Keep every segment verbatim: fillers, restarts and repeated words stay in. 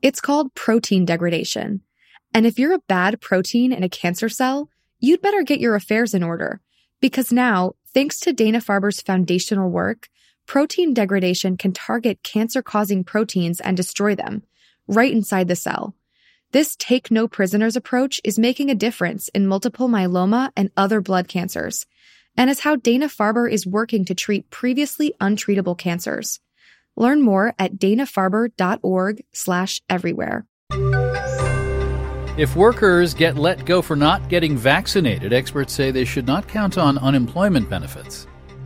It's called protein degradation. And if you're a bad protein in a cancer cell, you'd better get your affairs in order. Because now, thanks to Dana-Farber's foundational work, protein degradation can target cancer-causing proteins and destroy them, right inside the cell. This take-no-prisoners approach is making a difference in multiple myeloma and other blood cancers, and is how Dana-Farber is working to treat previously untreatable cancers. Learn more at dana-farber.org slash everywhere. If workers get let go for not getting vaccinated, experts say they should not count on unemployment benefits.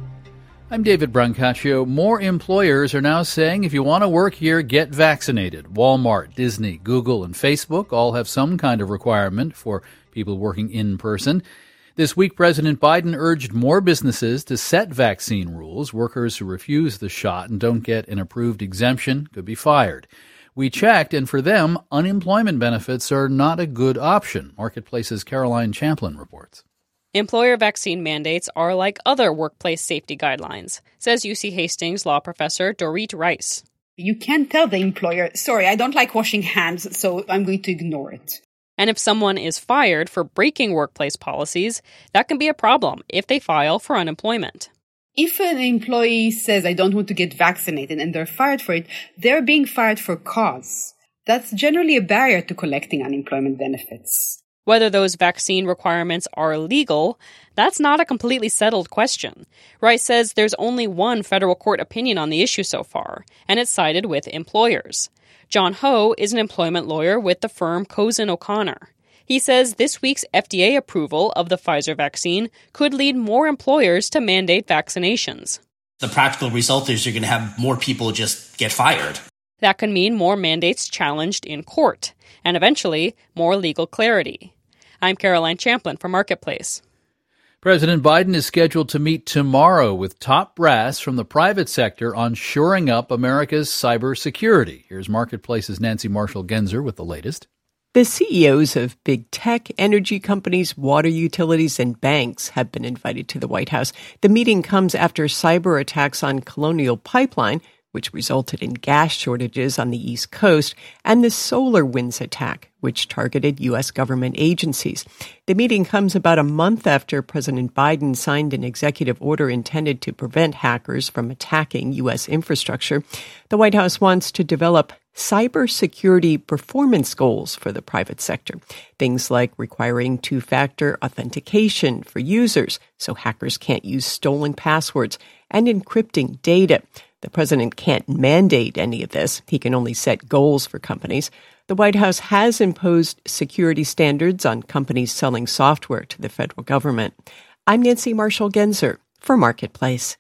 I'm David Brancaccio. More employers are now saying if you want to work here, get vaccinated. Walmart, Disney, Google, and Facebook all have some kind of requirement for people working in person. This week, President Biden urged more businesses to set vaccine rules. Workers who refuse the shot and don't get an approved exemption could be fired. We checked, and for them, unemployment benefits are not a good option. Marketplace's Caroline Champlin reports. Employer vaccine mandates are like other workplace safety guidelines, says U C Hastings law professor Dorit Rice. You can't tell the employer, sorry, I don't like washing hands, so I'm going to ignore it. And if someone is fired for breaking workplace policies, that can be a problem if they file for unemployment. If an employee says, I don't want to get vaccinated, and they're fired for it, they're being fired for cause. That's generally a barrier to collecting unemployment benefits. Whether those vaccine requirements are legal, that's not a completely settled question. Rice says there's only one federal court opinion on the issue so far, and it's sided with employers. John Ho is an employment lawyer with the firm Cozen O'Connor. He says this week's F D A approval of the Pfizer vaccine could lead more employers to mandate vaccinations. The practical result is you're going to have more people just get fired. That can mean more mandates challenged in court, and eventually more legal clarity. I'm Caroline Champlin for Marketplace. President Biden is scheduled to meet tomorrow with top brass from the private sector on shoring up America's cybersecurity. Here's Marketplace's Nancy Marshall-Genzer with the latest. The C E Os of big tech, energy companies, water utilities, and banks have been invited to the White House. The meeting comes after cyber attacks on Colonial Pipeline, which resulted in gas shortages on the East Coast, and the SolarWinds attack, which targeted U S government agencies. The meeting comes about a month after President Biden signed an executive order intended to prevent hackers from attacking U S infrastructure. The White House wants to develop cybersecurity performance goals for the private sector, things like requiring two-factor authentication for users so hackers can't use stolen passwords, and encrypting data. The president can't mandate any of this. He can only set goals for companies. The White House has imposed security standards on companies selling software to the federal government. I'm Nancy Marshall-Genzer for Marketplace.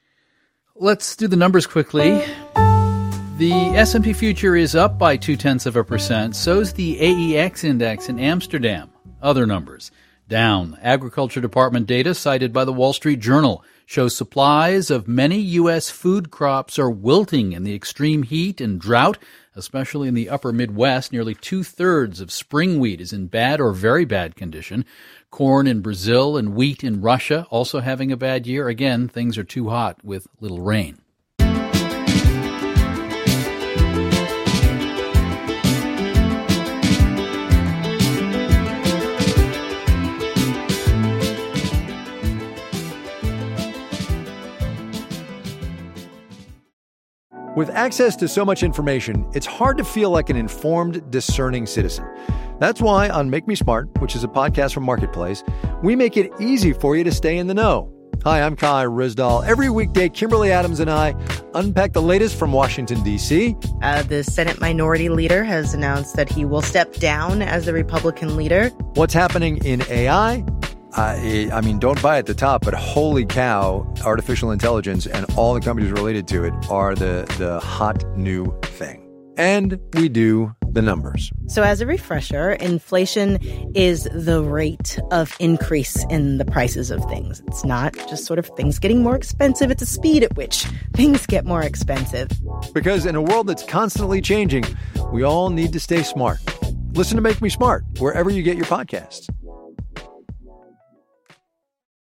Let's do the numbers quickly. The S and P future is up by two-tenths of a percent. So's the A E X index in Amsterdam. Other numbers down. Agriculture Department data cited by the Wall Street Journal shows supplies of many U S food crops are wilting in the extreme heat and drought, especially in the upper Midwest. Nearly two-thirds of spring wheat is in bad or very bad condition. Corn in Brazil and wheat in Russia also having a bad year. Again, things are too hot with little rain. With access to so much information, it's hard to feel like an informed, discerning citizen. That's why on Make Me Smart, which is a podcast from Marketplace, we make it easy for you to stay in the know. Hi, I'm Kai Rizdal. Every weekday, Kimberly Adams and I unpack the latest from Washington, D C. Uh, the Senate Minority Leader has announced that he will step down as the Republican leader. What's happening in A I? Uh, I mean, don't buy at the top, but holy cow, artificial intelligence and all the companies related to it are the, the hot new thing. And we do the numbers. So as a refresher, inflation is the rate of increase in the prices of things. It's not just sort of things getting more expensive. It's the speed at which things get more expensive. Because in a world that's constantly changing, we all need to stay smart. Listen to Make Me Smart wherever you get your podcasts.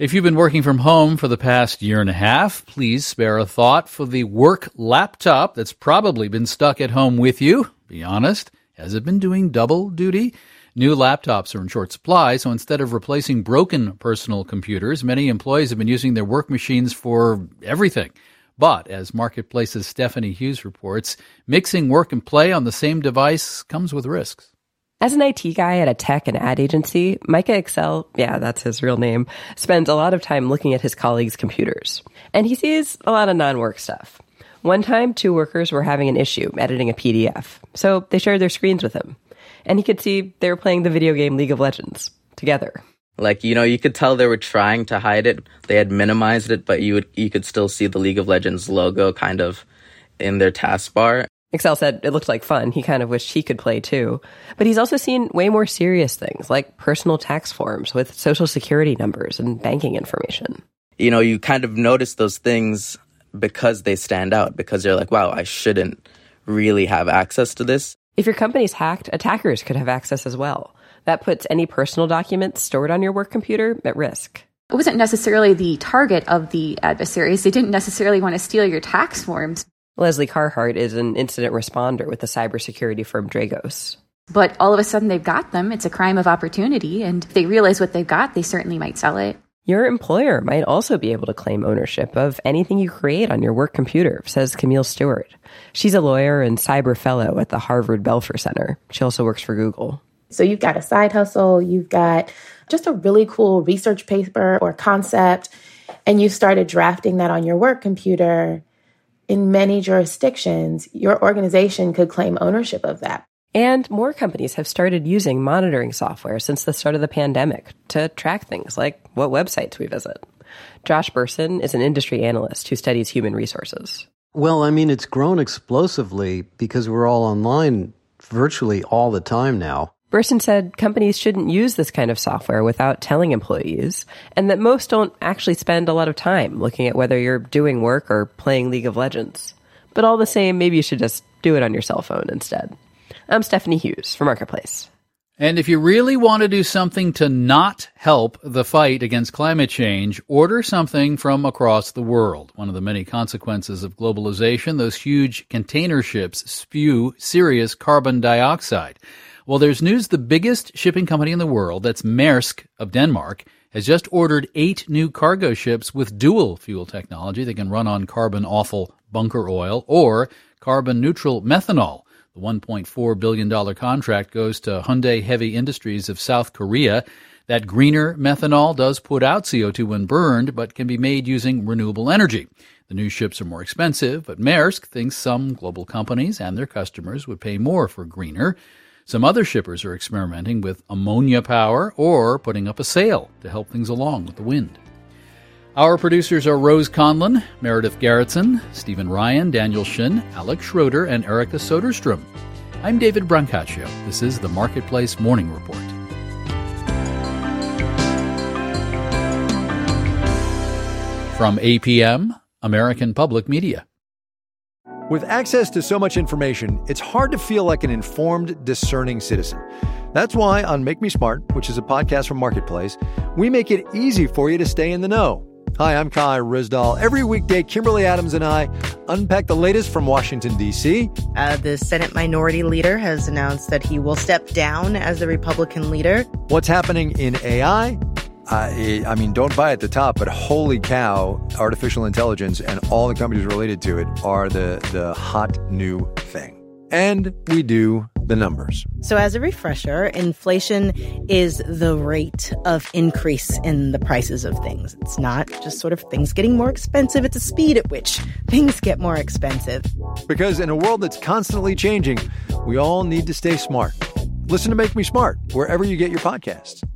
If you've been working from home for the past year and a half, please spare a thought for the work laptop that's probably been stuck at home with you. Be honest, has it been doing double duty? New laptops are in short supply, so instead of replacing broken personal computers, many employees have been using their work machines for everything. But, as Marketplace's Stephanie Hughes reports, mixing work and play on the same device comes with risks. As an I T guy at a tech and ad agency, Micah Excel, yeah, that's his real name, spends a lot of time looking at his colleagues' computers. And he sees a lot of non-work stuff. One time, two workers were having an issue editing a P D F, so they shared their screens with him. And he could see they were playing the video game League of Legends together. Like, you know, you could tell they were trying to hide it. They had minimized it, but you would you could still see the League of Legends logo kind of in their taskbar. Excel said it looked like fun. He kind of wished he could play too. But he's also seen way more serious things, like personal tax forms with social security numbers and banking information. You know, you kind of notice those things because they stand out, because you're like, wow, I shouldn't really have access to this. If your company's hacked, attackers could have access as well. That puts any personal documents stored on your work computer at risk. It wasn't necessarily the target of the adversaries. They didn't necessarily want to steal your tax forms. Leslie Carhart is an incident responder with the cybersecurity firm Dragos. But all of a sudden they've got them. It's a crime of opportunity. And if they realize what they've got, they certainly might sell it. Your employer might also be able to claim ownership of anything you create on your work computer, says Camille Stewart. She's a lawyer and cyber fellow at the Harvard Belfer Center. She also works for Google. So you've got a side hustle, you've got just a really cool research paper or concept, and you started drafting that on your work computer. In many jurisdictions, your organization could claim ownership of that. And more companies have started using monitoring software since the start of the pandemic to track things like what websites we visit. Josh Burson is an industry analyst who studies human resources. Well, I mean, it's grown explosively because we're all online virtually all the time now. Burson said companies shouldn't use this kind of software without telling employees, and that most don't actually spend a lot of time looking at whether you're doing work or playing League of Legends. But all the same, maybe you should just do it on your cell phone instead. I'm Stephanie Hughes for Marketplace. And if you really want to do something to not help the fight against climate change, order something from across the world. One of the many consequences of globalization, those huge container ships spew serious carbon dioxide. Well, there's news the biggest shipping company in the world, that's Maersk of Denmark, has just ordered eight new cargo ships with dual fuel technology that can run on carbon-awful bunker oil or carbon-neutral methanol. The one point four billion dollars contract goes to Hyundai Heavy Industries of South Korea. That greener methanol does put out C O two when burned, but can be made using renewable energy. The new ships are more expensive, but Maersk thinks some global companies and their customers would pay more for greener. Some other shippers are experimenting with ammonia power or putting up a sail to help things along with the wind. Our producers are Rose Conlon, Meredith Garrettson, Stephen Ryan, Daniel Shin, Alex Schroeder, and Erica Soderstrom. I'm David Brancaccio. This is the Marketplace Morning Report. From A P M, American Public Media. With access to so much information, it's hard to feel like an informed, discerning citizen. That's why on Make Me Smart, which is a podcast from Marketplace, we make it easy for you to stay in the know. Hi, I'm Kai Rizdal. Every weekday, Kimberly Adams and I unpack the latest from Washington, D C. Uh, the Senate Minority Leader has announced that he will step down as the Republican leader. What's happening in A I? Uh, I mean, don't buy at the top, but holy cow, artificial intelligence and all the companies related to it are the, the hot new thing. And we do the numbers. So as a refresher, inflation is the rate of increase in the prices of things. It's not just sort of things getting more expensive. It's the speed at which things get more expensive. Because in a world that's constantly changing, we all need to stay smart. Listen to Make Me Smart wherever you get your podcasts.